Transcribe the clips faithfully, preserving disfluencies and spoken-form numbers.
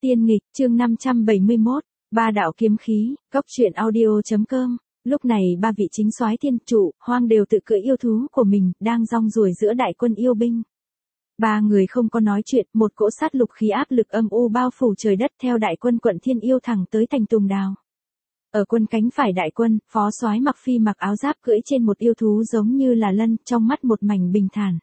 Tiên nghịch, chương năm trăm bảy mươi mốt, ba đạo kiếm khí, cốc truyện audio.com. Lúc này ba vị chính soái thiên trụ, hoang đều tự cưỡi yêu thú của mình, đang rong ruổi giữa đại quân yêu binh. Ba người không có nói chuyện, một cỗ sát lục khí áp lực âm u bao phủ trời đất theo đại quân quận thiên yêu thẳng tới thành Tùng Đào. Ở quân cánh phải đại quân, phó soái Mặc Phi mặc áo giáp cưỡi trên một yêu thú giống như là lân, trong mắt một mảnh bình thản.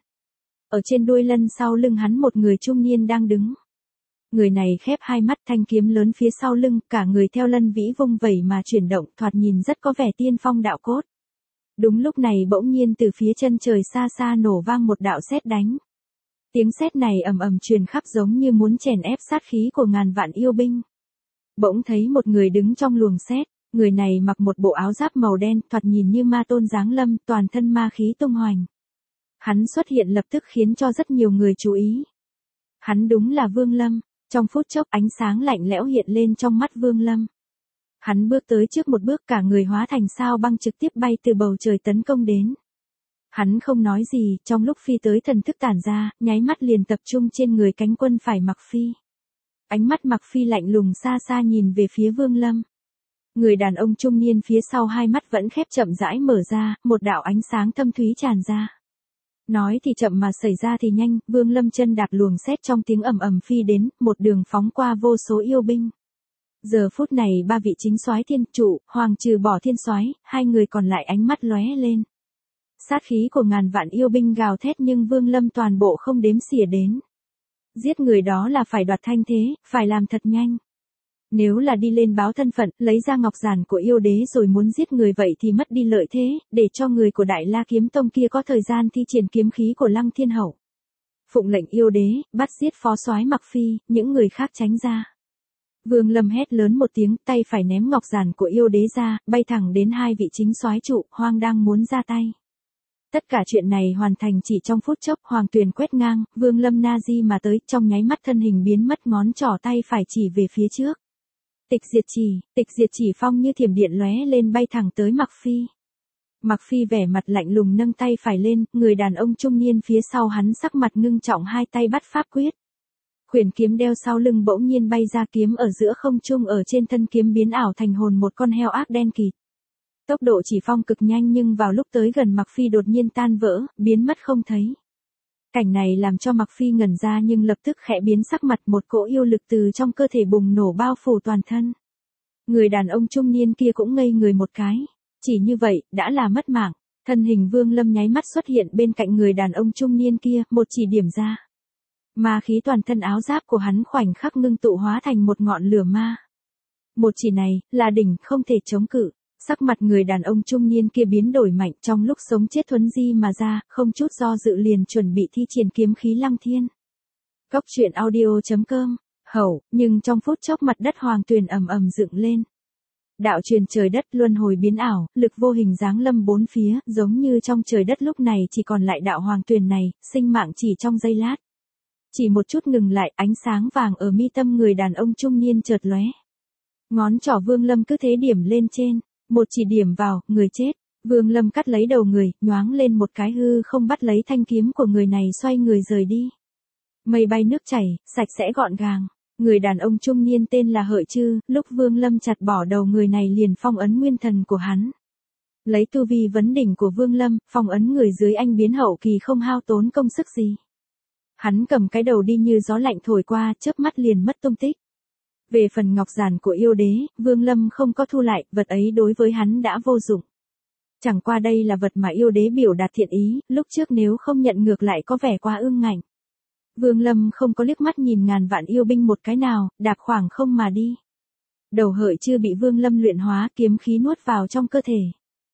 Ở trên đuôi lân sau lưng hắn một người trung niên đang đứng. Người này khép hai mắt, thanh kiếm lớn phía sau lưng, cả người theo lân vĩ vung vẩy mà chuyển động, thoạt nhìn rất có vẻ tiên phong đạo cốt. Đúng lúc này bỗng nhiên từ phía chân trời xa xa nổ vang một đạo sét đánh. Tiếng sét này ầm ầm truyền khắp giống như muốn chèn ép sát khí của ngàn vạn yêu binh. Bỗng thấy một người đứng trong luồng sét, người này mặc một bộ áo giáp màu đen, thoạt nhìn như ma tôn giáng lâm, toàn thân ma khí tung hoành. Hắn xuất hiện lập tức khiến cho rất nhiều người chú ý. Hắn đúng là Vương Lâm. Trong phút chốc ánh sáng lạnh lẽo hiện lên trong mắt Vương Lâm. Hắn bước tới trước một bước, cả người hóa thành sao băng trực tiếp bay từ bầu trời tấn công đến. Hắn không nói gì, trong lúc phi tới thần thức tản ra, nháy mắt liền tập trung trên người cánh quân phải Mặc Phi. Ánh mắt Mặc Phi lạnh lùng xa xa nhìn về phía Vương Lâm. Người đàn ông trung niên phía sau hai mắt vẫn khép chậm rãi mở ra, một đạo ánh sáng thâm thúy tràn ra. Nói thì chậm mà xảy ra thì nhanh, Vương Lâm chân đạp luồng sét trong tiếng ầm ầm phi đến, một đường phóng qua vô số yêu binh. Giờ phút này ba vị chính soái thiên trụ, hoàng trừ bỏ thiên soái, hai người còn lại ánh mắt lóe lên. Sát khí của ngàn vạn yêu binh gào thét nhưng Vương Lâm toàn bộ không đếm xỉa đến. Giết người đó là phải đoạt thanh thế, phải làm thật nhanh. Nếu là đi lên báo thân phận, lấy ra ngọc giản của yêu đế rồi muốn giết người vậy thì mất đi lợi thế, để cho người của Đại La Kiếm Tông kia có thời gian thi triển kiếm khí của Lăng Thiên Hậu. Phụng lệnh yêu đế, bắt giết phó soái Mặc Phi, những người khác tránh ra. Vương Lâm hét lớn một tiếng, tay phải ném ngọc giản của yêu đế ra, bay thẳng đến hai vị chính soái trụ, hoang đang muốn ra tay. Tất cả chuyện này hoàn thành chỉ trong phút chốc, Hoàng Tuyền quét ngang, Vương Lâm na di mà tới, trong nháy mắt thân hình biến mất, ngón trỏ tay phải chỉ về phía trước. Tịch diệt chỉ, tịch diệt chỉ phong như thiểm điện lóe lên bay thẳng tới Mặc Phi. Mặc Phi vẻ mặt lạnh lùng nâng tay phải lên, người đàn ông trung niên phía sau hắn sắc mặt ngưng trọng hai tay bắt pháp quyết. Khuyển kiếm đeo sau lưng bỗng nhiên bay ra, kiếm ở giữa không trung ở trên thân kiếm biến ảo thành hồn một con heo ác đen kịt. Tốc độ chỉ phong cực nhanh nhưng vào lúc tới gần Mặc Phi đột nhiên tan vỡ, biến mất không thấy. Cảnh này làm cho Mặc Phi ngẩn ra nhưng lập tức khẽ biến sắc mặt, một cỗ yêu lực từ trong cơ thể bùng nổ bao phủ toàn thân. Người đàn ông trung niên kia cũng ngây người một cái. Chỉ như vậy, đã là mất mạng. Thân hình Vương Lâm nháy mắt xuất hiện bên cạnh người đàn ông trung niên kia, một chỉ điểm ra. Ma khí toàn thân áo giáp của hắn khoảnh khắc ngưng tụ hóa thành một ngọn lửa ma. Một chỉ này, là đỉnh, không thể chống cự. Sắc mặt người đàn ông trung niên kia biến đổi mạnh, trong lúc sống chết thuấn di mà ra, không chút do dự liền chuẩn bị thi triển kiếm khí Lăng Thiên. Cốc truyện audio.com, hậu, nhưng trong phút chốc mặt đất Hoàng Tuyền ầm ầm dựng lên. Đạo truyền trời đất luân hồi biến ảo, lực vô hình giáng lâm bốn phía, giống như trong trời đất lúc này chỉ còn lại đạo Hoàng Tuyền này, sinh mạng chỉ trong giây lát. Chỉ một chút ngừng lại, ánh sáng vàng ở mi tâm người đàn ông trung niên chợt lóe. Ngón trỏ Vương Lâm cứ thế điểm lên trên. Một chỉ điểm vào, người chết. Vương Lâm cắt lấy đầu người, nhoáng lên một cái hư không bắt lấy thanh kiếm của người này xoay người rời đi. Mây bay nước chảy, sạch sẽ gọn gàng. Người đàn ông trung niên tên là Hợi Trư, lúc Vương Lâm chặt bỏ đầu người này liền phong ấn nguyên thần của hắn. Lấy tu vi vấn đỉnh của Vương Lâm, phong ấn người dưới anh biến hậu kỳ không hao tốn công sức gì. Hắn cầm cái đầu đi như gió lạnh thổi qua, chớp mắt liền mất tung tích. Về phần ngọc giản của yêu đế, Vương Lâm không có thu lại, vật ấy đối với hắn đã vô dụng. Chẳng qua đây là vật mà yêu đế biểu đạt thiện ý, lúc trước nếu không nhận ngược lại có vẻ quá ương ngạnh. Vương Lâm không có liếc mắt nhìn ngàn vạn yêu binh một cái nào, đạp khoảng không mà đi. Đầu Hợi Trư bị Vương Lâm luyện hóa, kiếm khí nuốt vào trong cơ thể.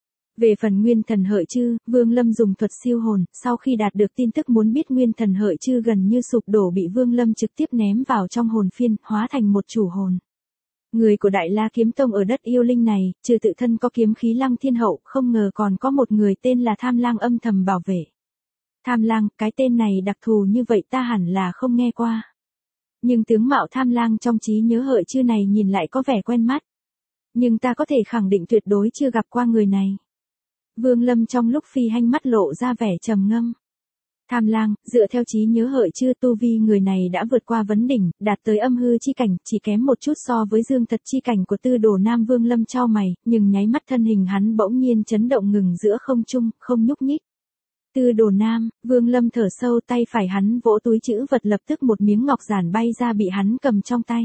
Về phần nguyên thần Hợi Trư, Vương Lâm dùng thuật siêu hồn, sau khi đạt được tin tức muốn biết nguyên thần Hợi Trư gần như sụp đổ bị Vương Lâm trực tiếp ném vào trong hồn phiên, hóa thành một chủ hồn. Người của Đại La Kiếm Tông ở đất yêu linh này, trừ tự thân có kiếm khí Lăng Thiên Hậu, không ngờ còn có một người tên là Tham Lang âm thầm bảo vệ. Tham Lang, cái tên này đặc thù như vậy ta hẳn là không nghe qua. Nhưng tướng mạo Tham Lang trong trí nhớ Hợi Trư này nhìn lại có vẻ quen mắt. Nhưng ta có thể khẳng định tuyệt đối chưa gặp qua người này. Vương Lâm trong lúc phi hanh mắt lộ ra vẻ trầm ngâm. Tham lang, dựa theo trí nhớ hợi chưa, tu vi người này đã vượt qua vấn đỉnh, đạt tới âm hư chi cảnh, chỉ kém một chút so với dương thật chi cảnh của Tư Đồ Nam. Vương Lâm chau mày, nhưng nháy mắt thân hình hắn bỗng nhiên chấn động ngừng giữa không trung, không nhúc nhích. Tư Đồ Nam, Vương Lâm thở sâu, tay phải hắn vỗ túi trữ vật, lập tức một miếng ngọc giản bay ra bị hắn cầm trong tay.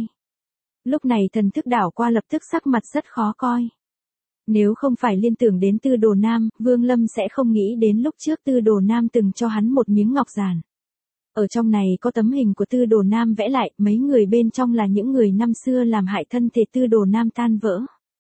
Lúc này thần thức đảo qua, lập tức sắc mặt rất khó coi. Nếu không phải liên tưởng đến Tư Đồ Nam, Vương Lâm sẽ không nghĩ đến lúc trước Tư Đồ Nam từng cho hắn một miếng ngọc giản. Ở trong này có tấm hình của Tư Đồ Nam vẽ lại, mấy người bên trong là những người năm xưa làm hại thân thể Tư Đồ Nam tan vỡ.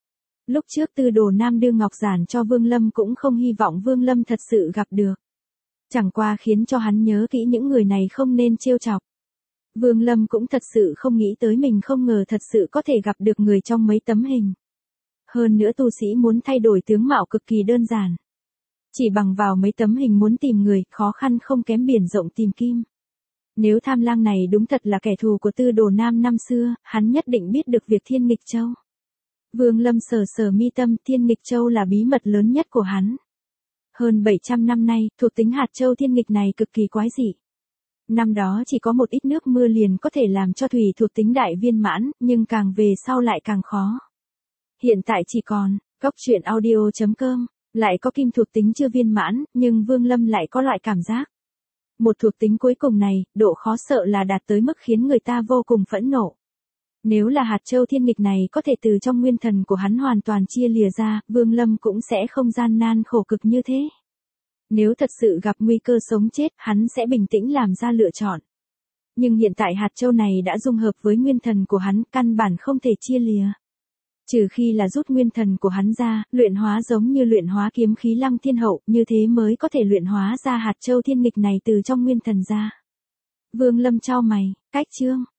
Lúc trước Tư Đồ Nam đưa ngọc giản cho Vương Lâm cũng không hy vọng Vương Lâm thật sự gặp được. Chẳng qua khiến cho hắn nhớ kỹ những người này không nên trêu chọc. Vương Lâm cũng thật sự không nghĩ tới mình không ngờ thật sự có thể gặp được người trong mấy tấm hình. Hơn nữa tu sĩ muốn thay đổi tướng mạo cực kỳ đơn giản. Chỉ bằng vào mấy tấm hình muốn tìm người, khó khăn không kém biển rộng tìm kim. Nếu Tham lang này đúng thật là kẻ thù của Tư Đồ Nam năm xưa, hắn nhất định biết được việc Thiên Nghịch Châu. Vương Lâm sờ sờ mi tâm, Thiên Nghịch Châu là bí mật lớn nhất của hắn. Hơn bảy trăm năm nay, thuộc tính hạt châu thiên nghịch này cực kỳ quái dị. Năm đó chỉ có một ít nước mưa liền có thể làm cho thủy thuộc tính đại viên mãn, nhưng càng về sau lại càng khó. Hiện tại chỉ còn, góc truyện audio chấm com, lại có kim thuộc tính chưa viên mãn, nhưng Vương Lâm lại có loại cảm giác. Một thuộc tính cuối cùng này, độ khó sợ là đạt tới mức khiến người ta vô cùng phẫn nộ. Nếu là hạt châu thiên nghịch này có thể từ trong nguyên thần của hắn hoàn toàn chia lìa ra, Vương Lâm cũng sẽ không gian nan khổ cực như thế. Nếu thật sự gặp nguy cơ sống chết, hắn sẽ bình tĩnh làm ra lựa chọn. Nhưng hiện tại hạt châu này đã dung hợp với nguyên thần của hắn, căn bản không thể chia lìa. Trừ khi là rút nguyên thần của hắn ra, luyện hóa giống như luyện hóa kiếm khí Lăng Thiên Hậu, như thế mới có thể luyện hóa ra hạt châu thiên nghịch này từ trong nguyên thần ra. Vương Lâm chau mày, cách chương.